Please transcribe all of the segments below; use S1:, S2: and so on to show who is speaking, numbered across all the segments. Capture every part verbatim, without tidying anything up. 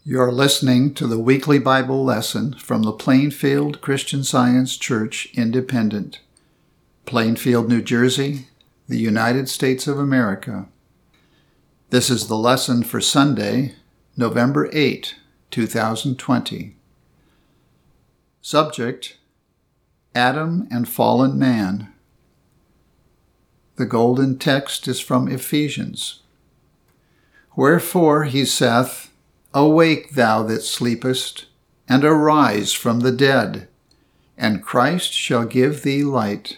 S1: You're listening to the weekly Bible lesson from the Plainfield Christian Science Church Independent, Plainfield, New Jersey, the United States of America. This is the lesson for Sunday, November eighth, two thousand twenty. Subject: Adam and Fallen Man. The golden text is from Ephesians. Wherefore he saith, Awake, thou that sleepest, and arise from the dead, and Christ shall give thee light.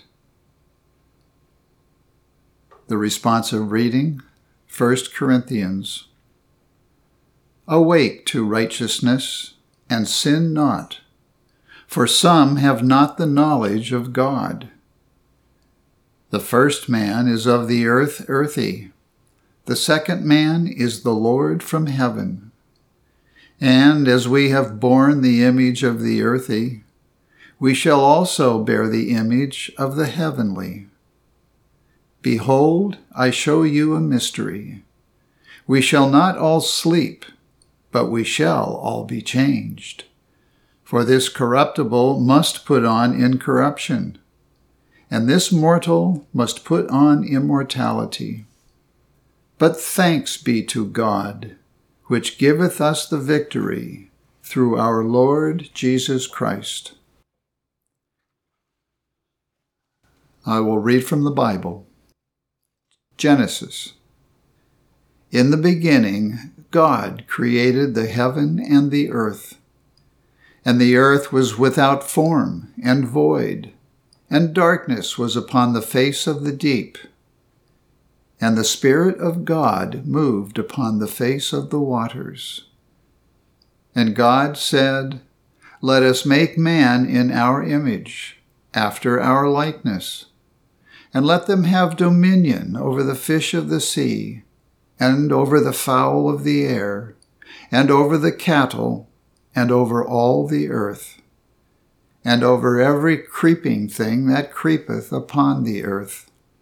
S1: The responsive reading, First Corinthians. Awake to righteousness, and sin not, for some have not the knowledge of God. The first man is of the earth earthy, the second man is the Lord from heaven. And as we have borne the image of the earthy, we shall also bear the image of the heavenly. Behold, I show you a mystery. We shall not all sleep, but we shall all be changed. For this corruptible must put on incorruption, and this mortal must put on immortality. But thanks be to God, which giveth us the victory through our Lord Jesus Christ. I will read from the Bible. Genesis. In the beginning, God created the heaven and the earth. And the earth was without form and void, and darkness was upon the face of the deep. And the Spirit of God moved upon the face of the waters. And God said, Let us make man in our image, after our likeness, and let them have dominion over the fish of the sea, and over the fowl of the air, and over the cattle, and over all the earth, and over every creeping thing that creepeth upon the earth.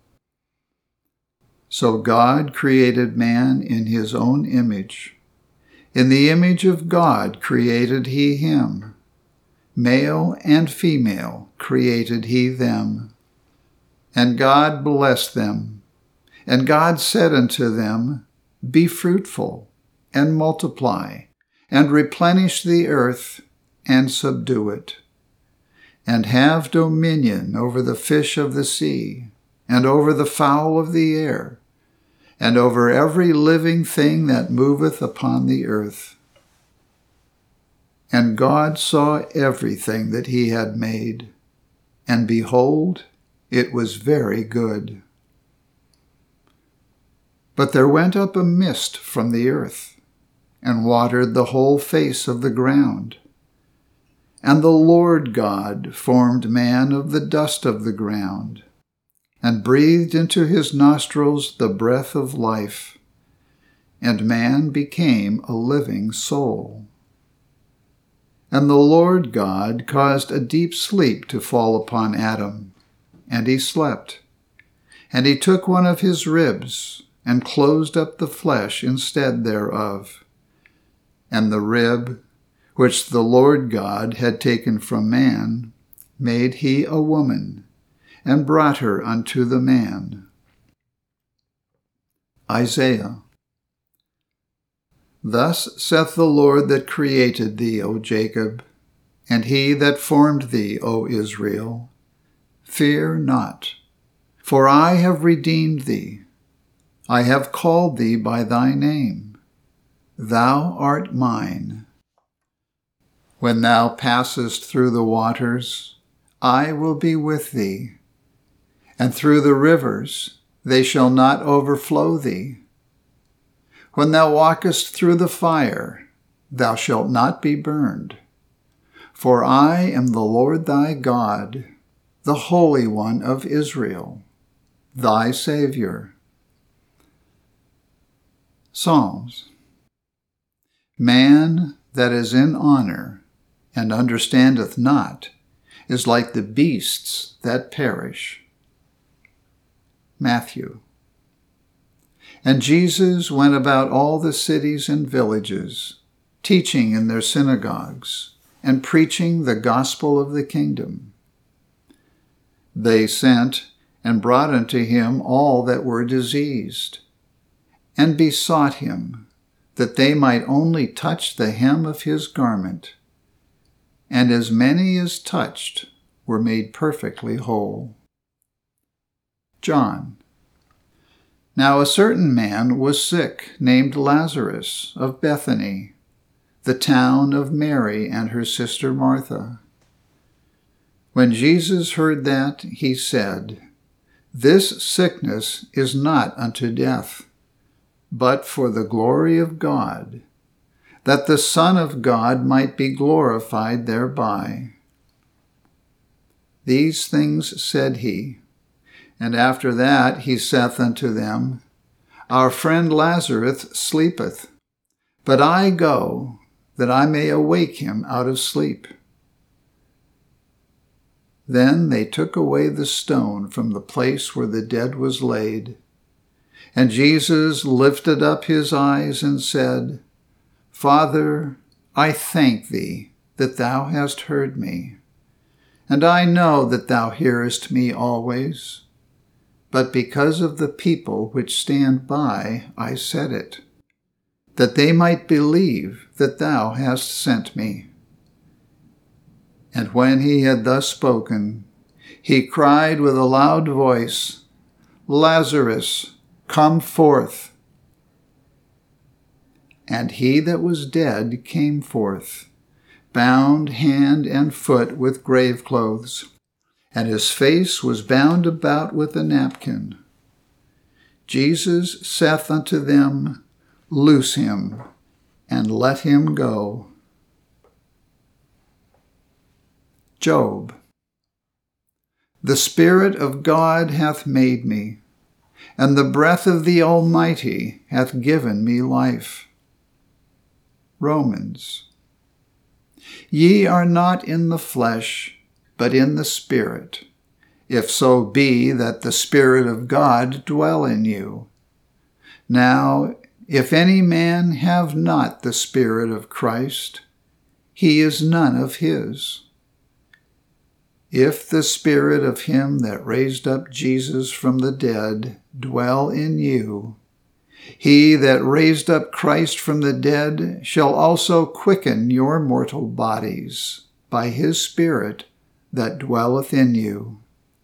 S1: So God created man in his own image. In the image of God created he him. Male and female created he them. And God blessed them. And God said unto them, Be fruitful, and multiply, and replenish the earth, and subdue it. And have dominion over the fish of the sea, and over the fowl of the air, and over every living thing that moveth upon the earth. And God saw everything that he had made, and behold, it was very good. But there went up a mist from the earth, and watered the whole face of the ground. And the Lord God formed man of the dust of the ground, and breathed into his nostrils the breath of life, and man became a living soul. And the Lord God caused a deep sleep to fall upon Adam, and he slept. And he took one of his ribs, and closed up the flesh instead thereof. And the rib, which the Lord God had taken from man, made he a woman, and brought her unto the man. Isaiah. Thus saith the Lord that created thee, O Jacob, and he that formed thee, O Israel, Fear not, for I have redeemed thee. I have called thee by thy name. Thou art mine. When thou passest through the waters, I will be with thee. And through the rivers, they shall not overflow thee. When thou walkest through the fire, thou shalt not be burned. For I am the Lord thy God, the Holy One of Israel, thy Savior. Psalms. Man that is in honor and understandeth not is like the beasts that perish. Matthew. And Jesus went about all the cities and villages, teaching in their synagogues, and preaching the gospel of the kingdom. They sent and brought unto him all that were diseased, and besought him that they might only touch the hem of his garment. And as many as touched were made perfectly whole. John. Now a certain man was sick, named Lazarus, of Bethany, the town of Mary and her sister Martha. When Jesus heard that, he said, This sickness is not unto death, but for the glory of God, that the Son of God might be glorified thereby. These things said he, and after that he saith unto them, Our friend Lazarus sleepeth, but I go, that I may awake him out of sleep. Then they took away the stone from the place where the dead was laid. And Jesus lifted up his eyes and said, Father, I thank thee that thou hast heard me. And I know that thou hearest me always. But because of the people which stand by, I said it, that they might believe that thou hast sent me. And when he had thus spoken, he cried with a loud voice, Lazarus, come forth. And he that was dead came forth, bound hand and foot with grave clothes, and his face was bound about with a napkin. Jesus saith unto them, Loose him, and let him go. Job. The Spirit of God hath made me, and the breath of the Almighty hath given me life. Romans. Ye are not in the flesh, but in the Spirit, if so be that the Spirit of God dwell in you. Now, if any man have not the Spirit of Christ, he is none of his. If the Spirit of him that raised up Jesus from the dead dwell in you, he that raised up Christ from the dead shall also quicken your mortal bodies by his Spirit that dwelleth in you.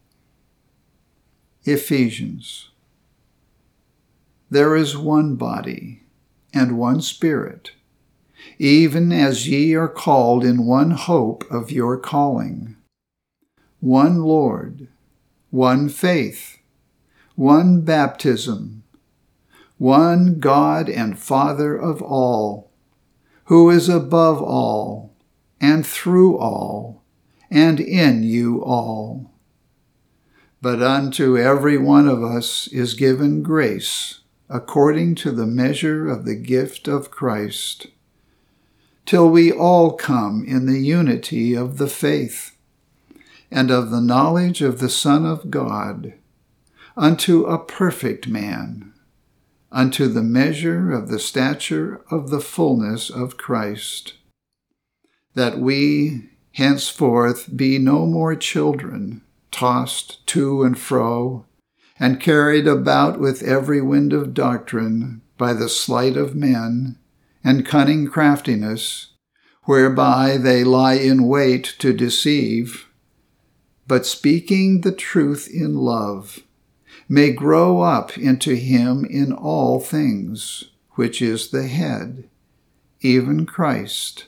S1: Ephesians. There is one body and one Spirit, even as ye are called in one hope of your calling. One Lord, one faith, one baptism, one God and Father of all, who is above all, and through all, and in you all. But unto every one of us is given grace, according to the measure of the gift of Christ, till we all come in the unity of the faith, and of the knowledge of the Son of God, unto a perfect man, unto the measure of the stature of the fullness of Christ, that we henceforth be no more children, tossed to and fro, and carried about with every wind of doctrine by the sleight of men and cunning craftiness, whereby they lie in wait to deceive, but speaking the truth in love, may grow up into him in all things, which is the head, even Christ.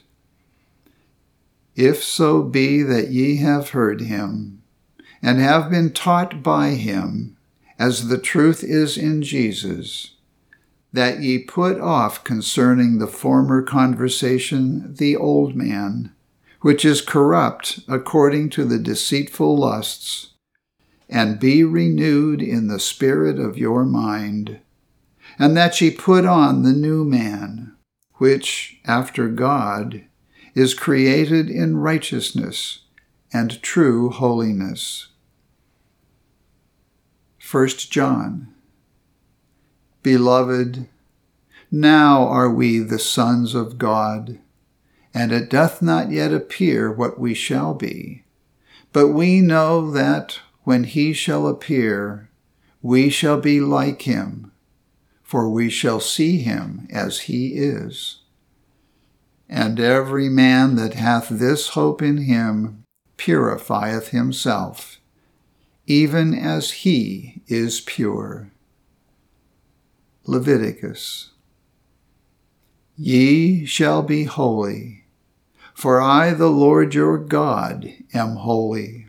S1: If so be that ye have heard him, and have been taught by him, as the truth is in Jesus, that ye put off concerning the former conversation the old man, which is corrupt according to the deceitful lusts, and be renewed in the spirit of your mind, and that ye put on the new man, which, after God, is created in righteousness and true holiness. First John. Beloved, now are we the sons of God, and it doth not yet appear what we shall be. But we know that when he shall appear, we shall be like him, for we shall see him as he is. And every man that hath this hope in him purifieth himself, even as he is pure. Leviticus. Ye shall be holy, for I, the Lord your God, am holy.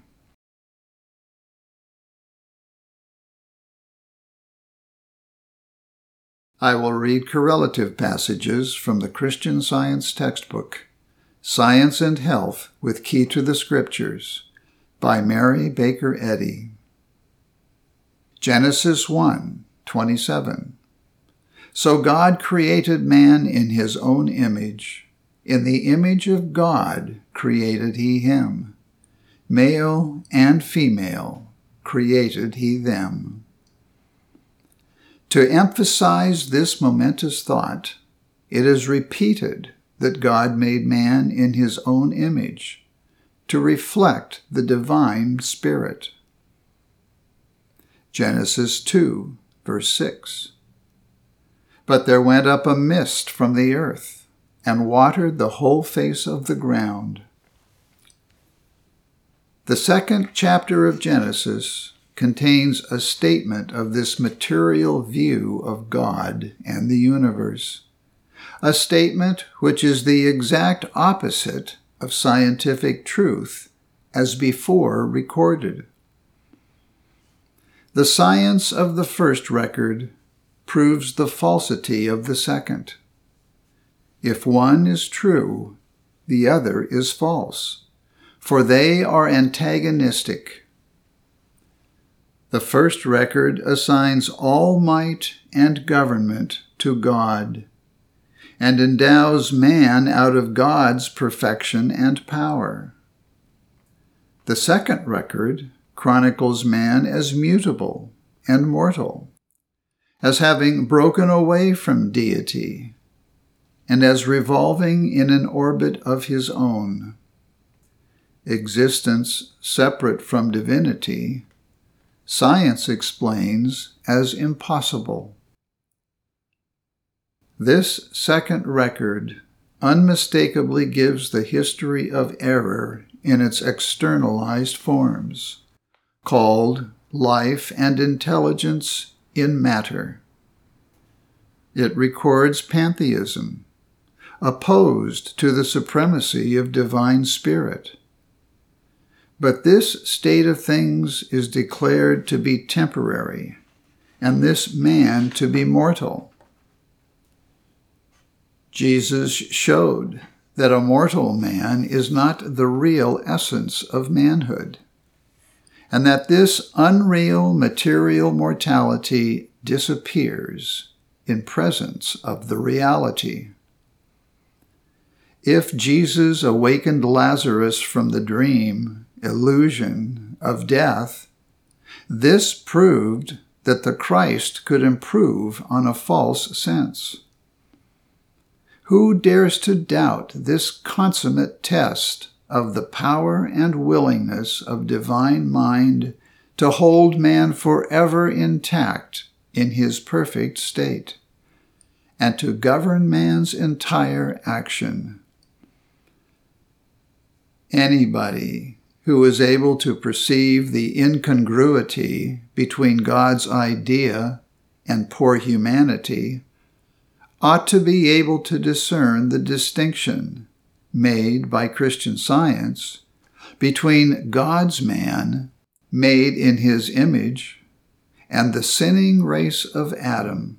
S1: I will read correlative passages from the Christian Science textbook, Science and Health with Key to the Scriptures, by Mary Baker Eddy. Genesis one twenty-seven. So God created man in his own image. In the image of God created he him. Male and female created he them. To emphasize this momentous thought, it is repeated that God made man in his own image to reflect the divine Spirit. Genesis two, verse six. But there went up a mist from the earth, and watered the whole face of the ground. The second chapter of Genesis contains a statement of this material view of God and the universe, a statement which is the exact opposite of scientific truth as before recorded. The science of the first record proves the falsity of the second. If one is true, the other is false, for they are antagonistic. The first record assigns all might and government to God, and endows man out of God's perfection and power. The second record chronicles man as mutable and mortal, as having broken away from deity, and as revolving in an orbit of his own. Existence separate from divinity, science explains as impossible. This second record unmistakably gives the history of error in its externalized forms, called life and intelligence in matter. It records pantheism, opposed to the supremacy of divine spirit. But this state of things is declared to be temporary, and this man to be mortal. Jesus showed that a mortal man is not the real essence of manhood, and that this unreal material mortality disappears in presence of the reality. If Jesus awakened Lazarus from the dream, illusion of death, this proved that the Christ could improve on a false sense. Who dares to doubt this consummate test of the power and willingness of divine mind to hold man forever intact in his perfect state, and to govern man's entire action? Anybody who is able to perceive the incongruity between God's idea and poor humanity ought to be able to discern the distinction made by Christian Science between God's man, made in his image, and the sinning race of Adam.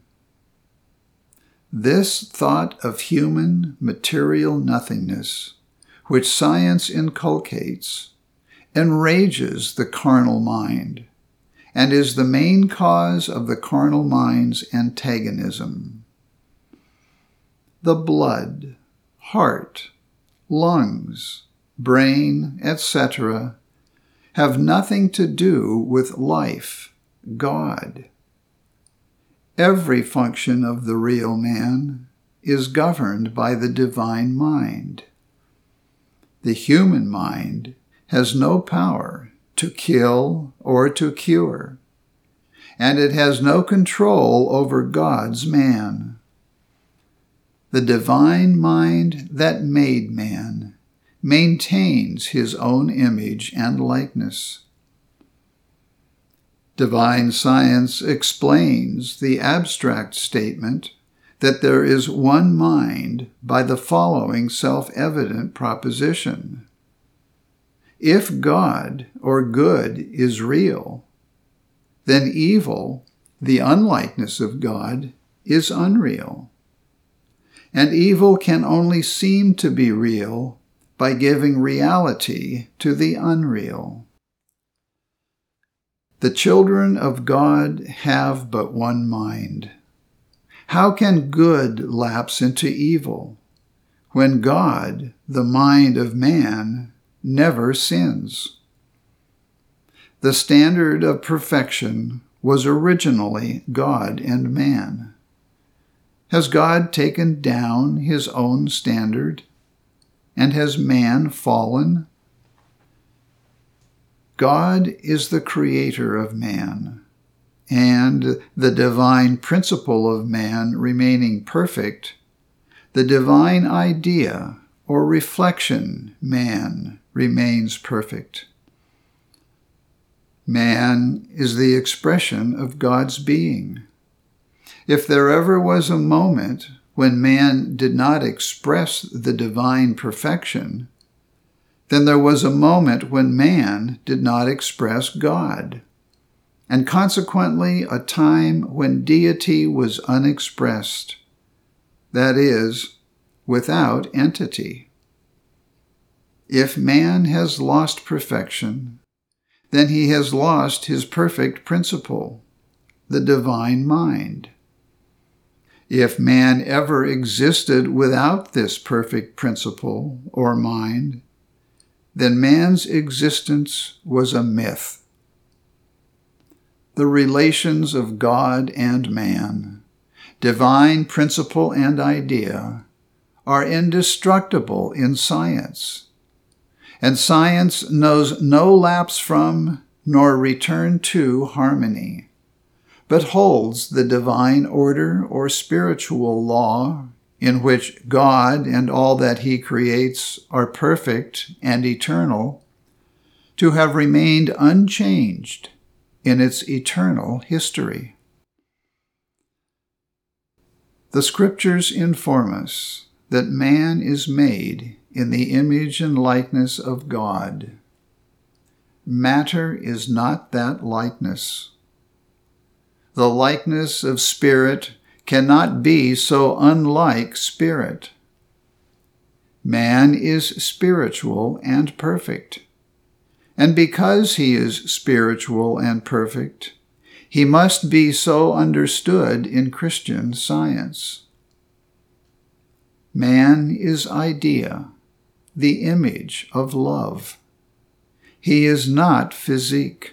S1: This thought of human material nothingness, which science inculcates, enrages the carnal mind, and is the main cause of the carnal mind's antagonism. The blood, heart, lungs, brain, et cetera have nothing to do with life, God. Every function of the real man is governed by the divine mind, The human mind has no power to kill or to cure, and it has no control over God's man. The divine mind that made man maintains his own image and likeness. Divine science explains the abstract statement that there is one mind by the following self-evident proposition. If God or good is real, then evil, the unlikeness of God, is unreal. And evil can only seem to be real by giving reality to the unreal. The children of God have but one mind. How can good lapse into evil when God, the mind of man, never sins? The standard of perfection was originally God and man. Has God taken down his own standard? And has man fallen? God is the creator of man, and the divine principle of man remaining perfect, the divine idea or reflection, man, remains perfect. Man is the expression of God's being. If there ever was a moment when man did not express the divine perfection, then there was a moment when man did not express God, and consequently a time when deity was unexpressed, that is, without entity. If man has lost perfection, then he has lost his perfect principle, the divine mind. If man ever existed without this perfect principle or mind, then man's existence was a myth. The relations of God and man, divine principle and idea, are indestructible in science, and science knows no lapse from nor return to harmony, but holds the divine order or spiritual law in which God and all that he creates are perfect and eternal, to have remained unchanged in its eternal history. The Scriptures inform us that man is made in the image and likeness of God. Matter is not that likeness. The likeness of spirit cannot be so unlike spirit. Man is spiritual and perfect, and because he is spiritual and perfect, he must be so understood in Christian science. Man is idea, the image of love. He is not physique.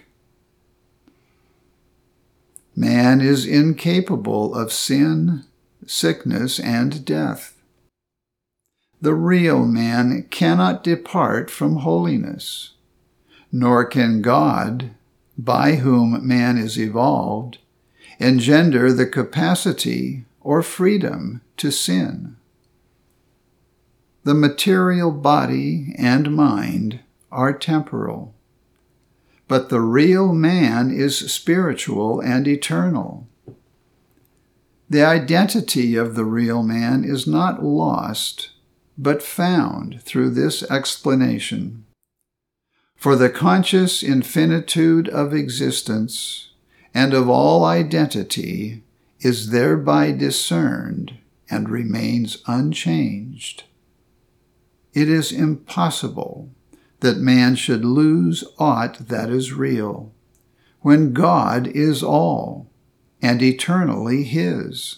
S1: Man is incapable of sin, sickness, and death. The real man cannot depart from holiness, nor can God, by whom man is evolved, engender the capacity or freedom to sin. The material body and mind are temporal, but the real man is spiritual and eternal. The identity of the real man is not lost, but found through this explanation. For the conscious infinitude of existence and of all identity is thereby discerned and remains unchanged. It is impossible that man should lose aught that is real, when God is all, and eternally his.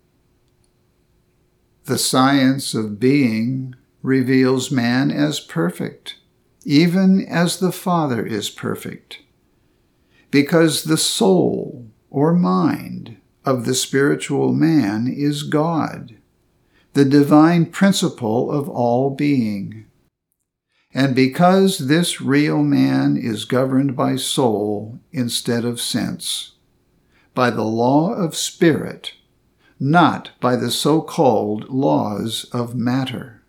S1: The science of being reveals man as perfect, even as the Father is perfect, because the soul or mind of the spiritual man is God, the divine principle of all being. And because this real man is governed by soul instead of sense, by the law of spirit, not by the so-called laws of matter.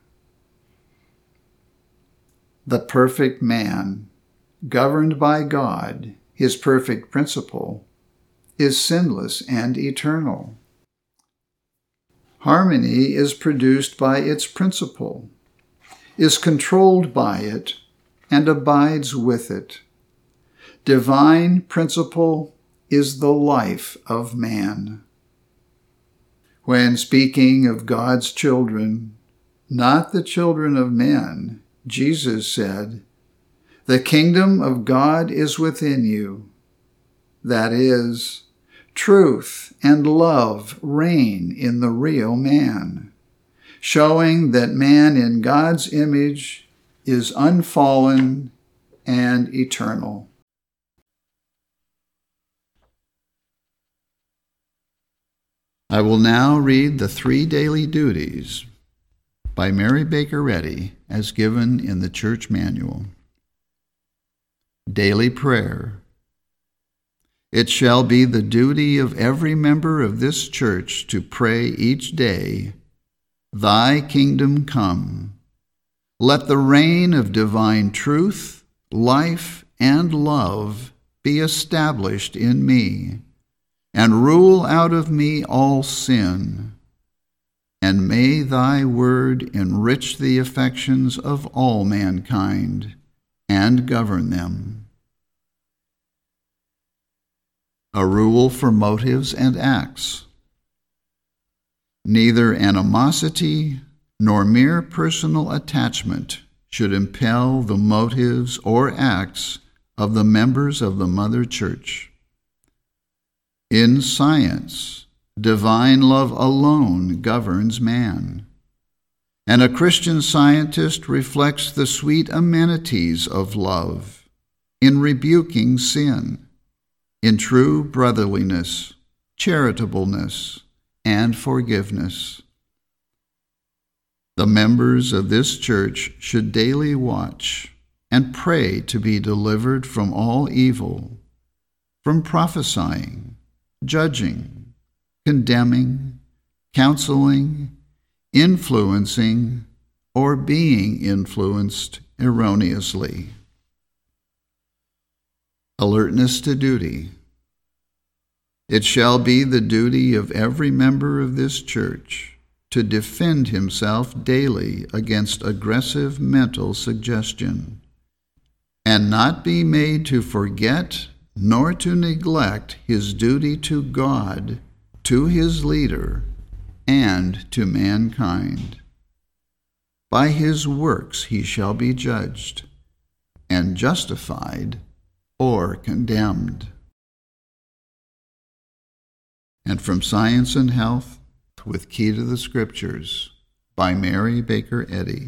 S1: The perfect man, governed by God, his perfect principle, is sinless and eternal. Harmony is produced by its principle, is controlled by it, and abides with it. Divine principle is the life of man. When speaking of God's children, not the children of men, Jesus said, "The kingdom of God is within you." That is, truth and love reign in the real man, showing that man in God's image is unfallen and eternal. I will now read the three daily duties by Mary Baker Eddy as given in the Church Manual. Daily Prayer. It shall be the duty of every member of this church to pray each day, "Thy kingdom come. Let the reign of divine truth, life, and love be established in me, and rule out of me all sin. And may thy word enrich the affections of all mankind and govern them." A rule for motives and acts. Neither animosity nor mere personal attachment should impel the motives or acts of the members of the Mother Church. In science, divine love alone governs man, and a Christian scientist reflects the sweet amenities of love in rebuking sin, in true brotherliness, charitableness, and forgiveness. The members of this church should daily watch and pray to be delivered from all evil, from prophesying, judging, condemning, counseling, influencing, or being influenced erroneously. Alertness to duty. It shall be the duty of every member of this church to defend himself daily against aggressive mental suggestion, and not be made to forget nor to neglect his duty to God, to his leader, and to mankind. By his works he shall be judged, and justified or condemned. And from Science and Health, with Key to the Scriptures, by Mary Baker Eddy.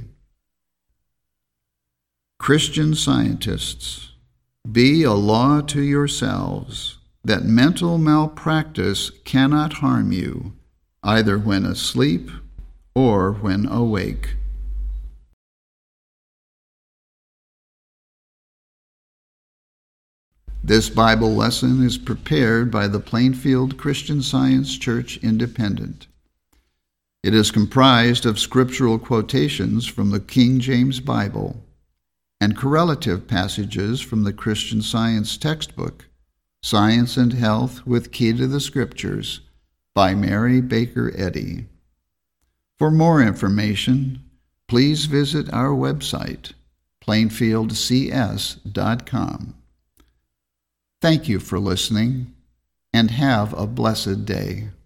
S1: Christian scientists, be a law to yourselves that mental malpractice cannot harm you, either when asleep or when awake. This Bible lesson is prepared by the Plainfield Christian Science Church Independent. It is comprised of scriptural quotations from the King James Bible and correlative passages from the Christian Science textbook, Science and Health with Key to the Scriptures, by Mary Baker Eddy. For more information, please visit our website, plainfield c s dot com. Thank you for listening, and have a blessed day.